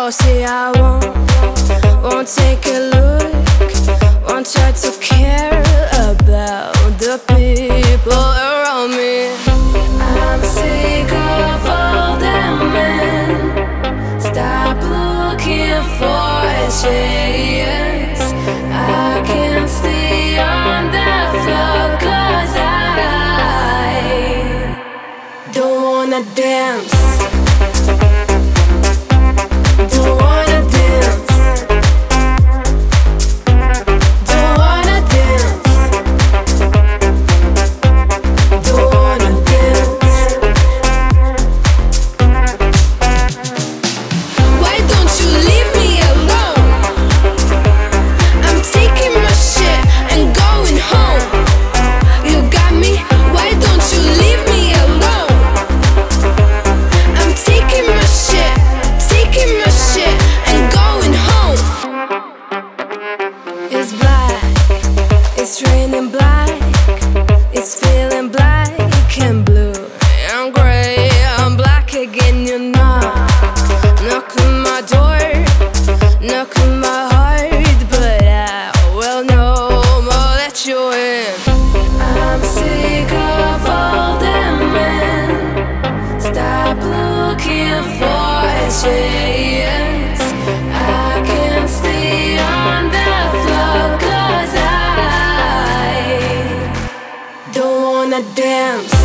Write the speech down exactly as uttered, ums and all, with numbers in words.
Oh, see, I won't, won't take a look, won't try to care about the people around me. I'm sick of all them men. Stop looking for a chance. I can't stay on that floor, 'cause I don't wanna dance. It's black, it's raining black, it's feeling black and blue. I'm gray, I'm black again, you know. Knock on my door, knock on my heart, but I will no more let you in. I'm sick of all them men. Stop looking for a chance. I can't stay on that floor, 'cause I don't wanna dance.